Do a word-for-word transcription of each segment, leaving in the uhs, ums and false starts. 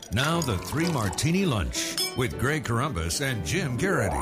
Now the Three Martini Lunch with Greg Corombos and Jim Garrity.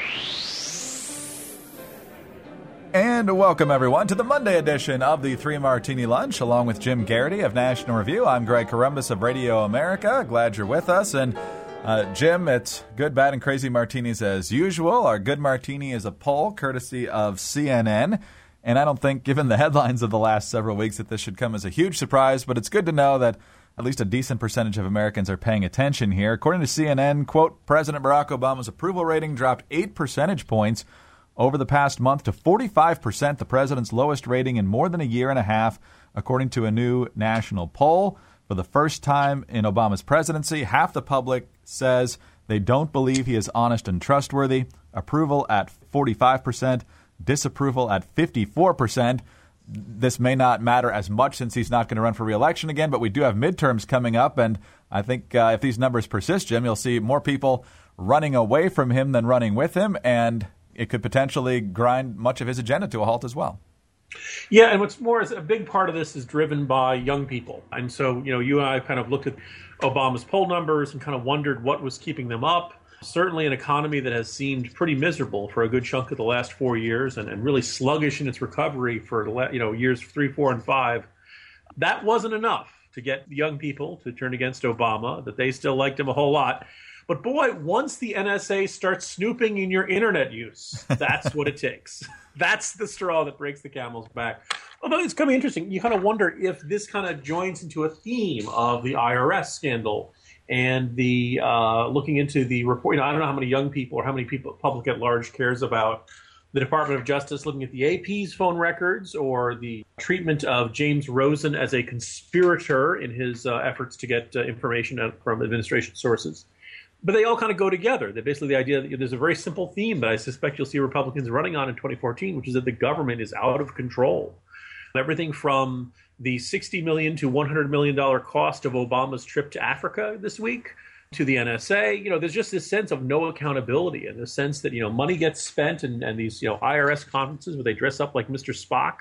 And welcome, everyone, to the Monday edition of the Three Martini Lunch, along with Jim Garrity of National Review. I'm Greg Corombos of Radio America. Glad you're with us. And uh, Jim, it's good, bad, and crazy martinis as usual. Our good martini is a poll courtesy of C N N. And I don't think, given the headlines of the last several weeks, that this should come as a huge surprise. But it's good to know that at least a decent percentage of Americans are paying attention here. According to C N N, quote, President Barack Obama's approval rating dropped eight percentage points over the past month to forty-five percent, the president's lowest rating in more than a year and a half, according to a new national poll. For the first time in Obama's presidency, half the public says they don't believe he is honest and trustworthy. Approval at forty-five percent, disapproval at fifty-four percent. This may not matter as much since he's not going to run for re-election again, but we do have midterms coming up, and I think uh, if these numbers persist, Jim, you'll see more people running away from him than running with him, and it could potentially grind much of his agenda to a halt as well. Yeah, and what's more is a big part of this is driven by young people. And so, you know, you and I kind of looked at Obama's poll numbers and kind of wondered what was keeping them up. Certainly an economy that has seemed pretty miserable for a good chunk of the last four years and, and really sluggish in its recovery for, you know, years three, four, and five. That wasn't enough to get young people to turn against Obama, that they still liked him a whole lot. But boy, once the N S A starts snooping in your internet use, that's what it takes. That's the straw that breaks the camel's back. Although it's going to be interesting. You kind of wonder if this kind of joins into a theme of the I R S scandal and the uh, looking into the report. You know, I don't know how many young people or how many people, public at large, cares about the Department of Justice looking at the A P's phone records or the treatment of James Rosen as a conspirator in his uh, efforts to get uh, information from administration sources. But they all kind of go together. They're basically the idea that there's a very simple theme that I suspect you'll see Republicans running on in twenty fourteen, which is that the government is out of control. Everything from the sixty million dollars to one hundred million dollars cost of Obama's trip to Africa this week to the N S A, you know, there's just this sense of no accountability and the sense that, you know, money gets spent and, and these, you know, I R S conferences where they dress up like Mister Spock.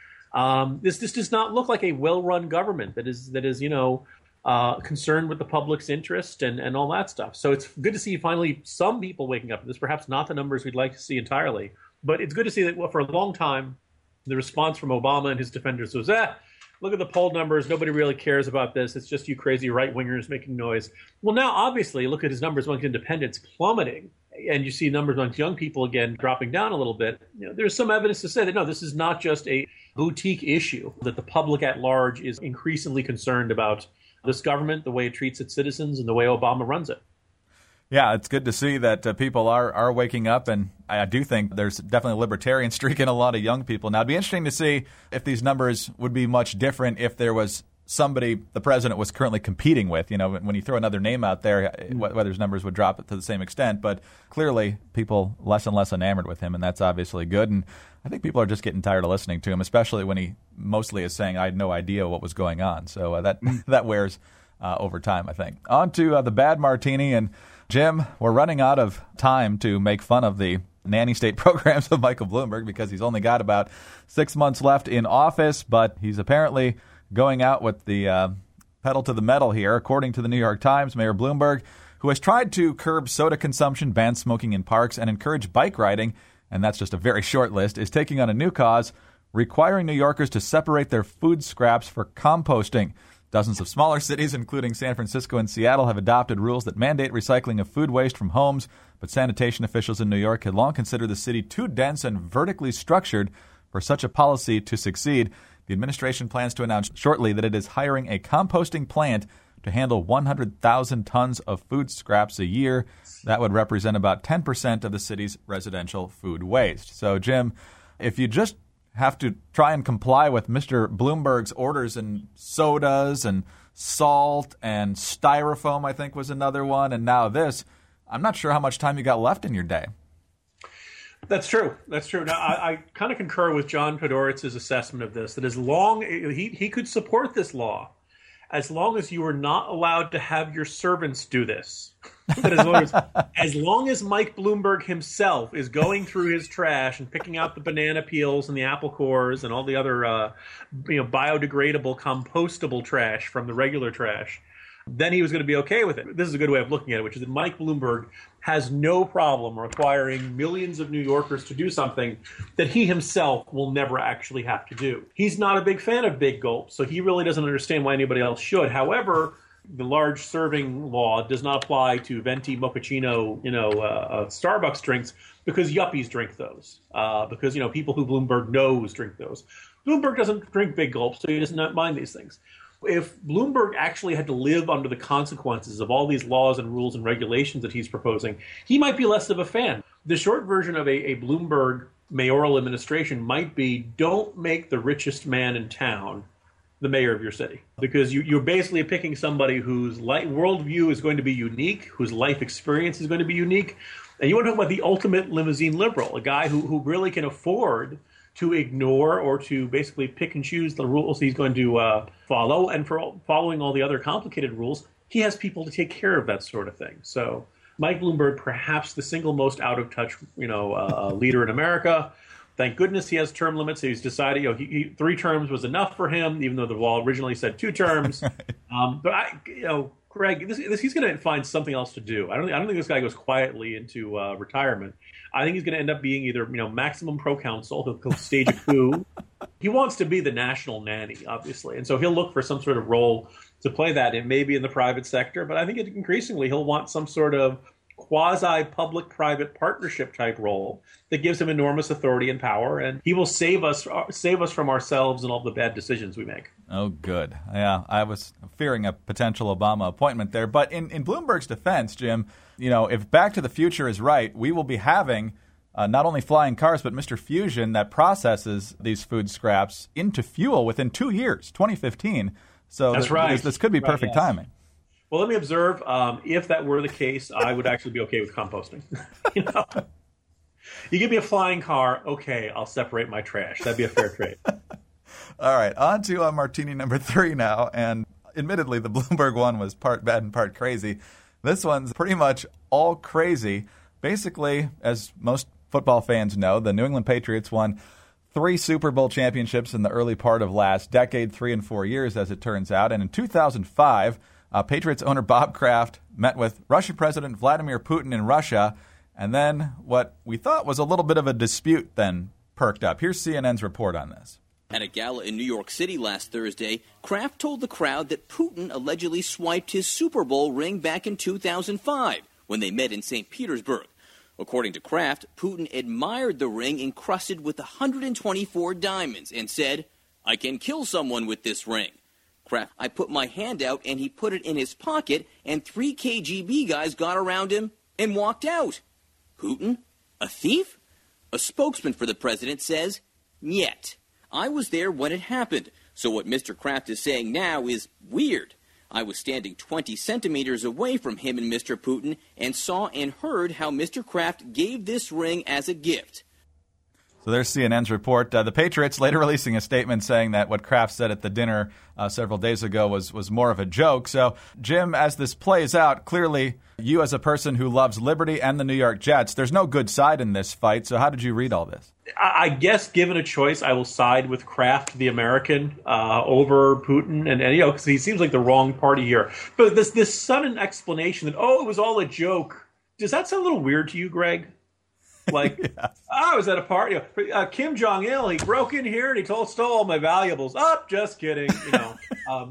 Um, this this does not look like a well-run government that is that is, you know, Uh, concerned with the public's interest and, and all that stuff. So it's good to see finally some people waking up to this, perhaps not the numbers we'd like to see entirely. But it's good to see that well, for a long time, the response from Obama and his defenders was, eh, look at the poll numbers. Nobody really cares about this. It's just you crazy right-wingers making noise. Well, now, obviously, look at his numbers amongst independents plummeting. And you see numbers amongst young people, again, dropping down a little bit. You know, there's some evidence to say that, no, this is not just a boutique issue, that the public at large is increasingly concerned about this government, the way it treats its citizens, and the way Obama runs it. Yeah, it's good to see that uh, people are, are waking up, and I do think there's definitely a libertarian streak in a lot of young people. Now, it'd be interesting to see if these numbers would be much different if there was somebody the president was currently competing with. You know, when you throw another name out there, whether his numbers would drop to the same extent. But clearly, people less and less enamored with him, and that's obviously good. And I think people are just getting tired of listening to him, especially when he mostly is saying, I had no idea what was going on. So uh, that that wears uh, over time, I think. On to uh, the bad martini. And Jim, we're running out of time to make fun of the nanny state programs of Michael Bloomberg because he's only got about six months left in office, but he's apparently going out with the uh, pedal to the metal here. According to the New York Times, Mayor Bloomberg, who has tried to curb soda consumption, ban smoking in parks, and encourage bike riding, and that's just a very short list, is taking on a new cause, requiring New Yorkers to separate their food scraps for composting. Dozens of smaller cities, including San Francisco and Seattle, have adopted rules that mandate recycling of food waste from homes, but sanitation officials in New York had long considered the city too dense and vertically structured for such a policy to succeed. The administration plans to announce shortly that it is hiring a composting plant to handle one hundred thousand tons of food scraps a year. That would represent about ten percent of the city's residential food waste. So, Jim, if you just have to try and comply with Mister Bloomberg's orders and sodas and salt and styrofoam, I think was another one, and now this, I'm not sure how much time you got left in your day. That's true. That's true. Now, I, I kind of concur with John Podoritz's assessment of this, that as long he, he could support this law as long as you were not allowed to have your servants do this. That as long as, as long as Mike Bloomberg himself is going through his trash and picking out the banana peels and the apple cores and all the other uh, you know, biodegradable, compostable trash from the regular trash, then he was going to be okay with it. This is a good way of looking at it, which is that Mike Bloomberg has no problem requiring millions of New Yorkers to do something that he himself will never actually have to do. He's not a big fan of big gulps, so he really doesn't understand why anybody else should. However, the large serving law does not apply to venti, mochaccino, you know, uh, uh, Starbucks drinks because yuppies drink those. Uh, because, you know, people who Bloomberg knows drink those. Bloomberg doesn't drink big gulps, so he does not mind these things. If Bloomberg actually had to live under the consequences of all these laws and rules and regulations that he's proposing, he might be less of a fan. The short version of a, a Bloomberg mayoral administration might be, don't make the richest man in town the mayor of your city. Because you, you're basically picking somebody whose life, worldview is going to be unique, whose life experience is going to be unique. And you want to talk about the ultimate limousine liberal, a guy who, who really can afford to ignore or to basically pick and choose the rules he's going to uh, follow. And for all, following all the other complicated rules, he has people to take care of that sort of thing. So Mike Bloomberg, perhaps the single most out-of-touch you know, uh, leader in America. Thank goodness he has term limits. He's decided you know, he, he, three terms was enough for him, even though the law originally said two terms. um, but, I, you know, Greg, this, this, he's going to find something else to do. I don't, I don't think this guy goes quietly into uh, retirement. I think he's going to end up being either, you know, maximum proconsul. He'll, he'll stage a coup. He wants to be the national nanny, obviously, and so he'll look for some sort of role to play that in, maybe in the private sector. But I think it, increasingly he'll want some sort of quasi-public-private partnership type role that gives him enormous authority and power, and he will save us save us from ourselves and all the bad decisions we make. Oh, good. Yeah, I was fearing a potential Obama appointment there. But in, in Bloomberg's defense, Jim, you know, if Back to the Future is right, we will be having uh, not only flying cars, but Mister Fusion that processes these food scraps into fuel within two years, twenty fifteen. So that's this, right. This, this could be right, perfect yes. timing. Well, let me observe. Um, if that were the case, I would actually be okay with composting. you know? You give me a flying car, okay, I'll separate my trash. That'd be a fair trade. All right, on to uh, martini number three now. And admittedly, the Bloomberg one was part bad and part crazy. This one's pretty much all crazy. Basically, as most football fans know, the New England Patriots won three Super Bowl championships in the early part of last decade, three and four years, as it turns out. And in two thousand five, uh, Patriots owner Bob Kraft met with Russian President Vladimir Putin in Russia. And then what we thought was a little bit of a dispute then perked up. Here's C N N's report on this. At a gala in New York City last Thursday, Kraft told the crowd that Putin allegedly swiped his Super Bowl ring back in two thousand five when they met in Saint Petersburg. According to Kraft, Putin admired the ring encrusted with one hundred twenty-four diamonds and said, "I can kill someone with this ring." Kraft, "I put my hand out and he put it in his pocket and three K G B guys got around him and walked out." Putin? A thief? A spokesman for the president says, "Yet. I was there when it happened, so what Mister Kraft is saying now is weird. I was standing twenty centimeters away from him and Mister Putin and saw and heard how Mister Kraft gave this ring as a gift." So there's C N N's report. Uh, the Patriots later releasing a statement saying that what Kraft said at the dinner uh, several days ago was, was more of a joke. So, Jim, as this plays out, clearly you as a person who loves liberty and the New York Jets, there's no good side in this fight. So how did you read all this? I guess given a choice, I will side with Kraft, the American, uh, over Putin. And, and you know, because he seems like the wrong party here. But this, this sudden explanation that, oh, it was all a joke. Does that sound a little weird to you, Greg? Like, yes. I was at a party. Uh, Kim Jong-il, he broke in here and he told, stole all my valuables. Oh, just kidding. You know, um,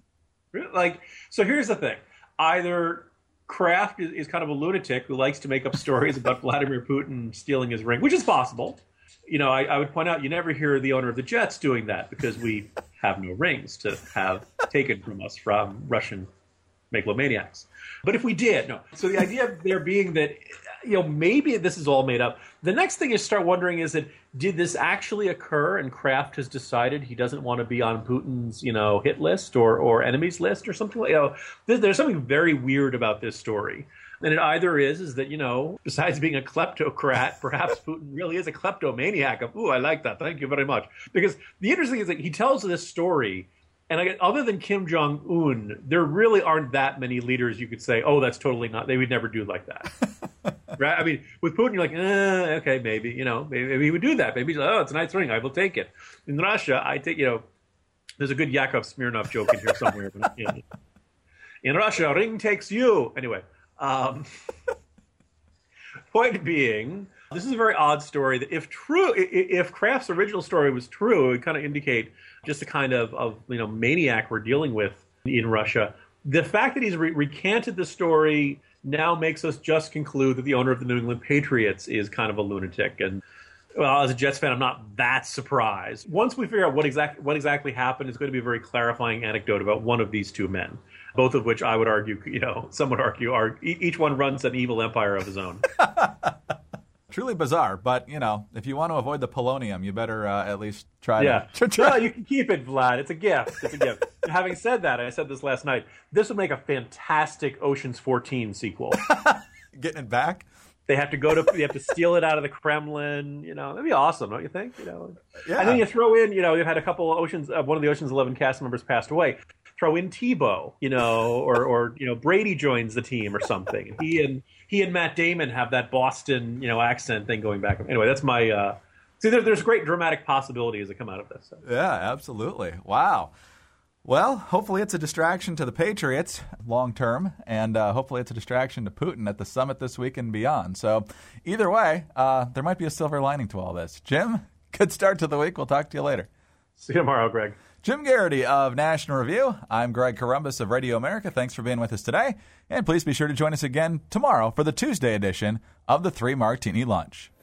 like, so here's the thing. Either Kraft is, is kind of a lunatic who likes to make up stories about Vladimir Putin stealing his ring, which is possible. You know, I, I would point out you never hear the owner of the Jets doing that because we have no rings to have taken from us from Russian megalomaniacs. But if we did, no. So the idea of there being that, you know, maybe this is all made up. The next thing is start wondering is that did this actually occur and Kraft has decided he doesn't want to be on Putin's, you know, hit list or, or enemies list or something like, you know, there, there's something very weird about this story. And it either is, is that, you know, besides being a kleptocrat, perhaps Putin really is a kleptomaniac of, ooh, I like that. Thank you very much. Because the interesting thing is that he tells this story. And I, other than Kim Jong-un, there really aren't that many leaders you could say, oh, that's totally not, they would never do like that. Right? I mean, with Putin, you're like, eh, okay, maybe, you know, maybe, maybe he would do that. Maybe he's like, oh, it's a nice ring, I will take it. In Russia, I take, you know, there's a good Yakov Smirnov joke in here somewhere. But, you know. In Russia, ring takes you. Anyway, um, point being, this is a very odd story that if true, if Kraft's original story was true, it would kind of indicate just the kind of, of you know maniac we're dealing with in Russia. The fact that he's re- recanted the story now makes us just conclude that the owner of the New England Patriots is kind of a lunatic. And well, as a Jets fan, I'm not that surprised. Once we figure out what exactly what exactly happened, it's going to be a very clarifying anecdote about one of these two men, both of which I would argue, you know, some would argue, are each one runs an evil empire of his own. Truly bizarre, but, you know, if you want to avoid the polonium, you better uh, at least try yeah. to... Yeah, no, you can keep it, Vlad. It's a gift. It's a gift. Having said that, I said this last night, this would make a fantastic Ocean's fourteen sequel. Getting it back? They have to go to, they have to steal it out of the Kremlin. You know, that'd be awesome, don't you think? You know, yeah. And then you throw in, you know, you've had a couple of Oceans, uh, one of the Ocean's eleven cast members passed away. Throw in Tebow, you know, or, or you know, Brady joins the team or something. He and he and Matt Damon have that Boston, you know, accent thing going back. Anyway, that's my. Uh, see, there, there's great dramatic possibilities that come out of this. So. Yeah, absolutely. Wow. Well, hopefully it's a distraction to the Patriots long term, and uh, hopefully it's a distraction to Putin at the summit this week and beyond. So either way, uh, there might be a silver lining to all this. Jim, good start to the week. We'll talk to you later. See you tomorrow, Greg. Jim Garrity of National Review. I'm Greg Corombos of Radio America. Thanks for being with us today. And please be sure to join us again tomorrow for the Tuesday edition of the Three Martini Lunch.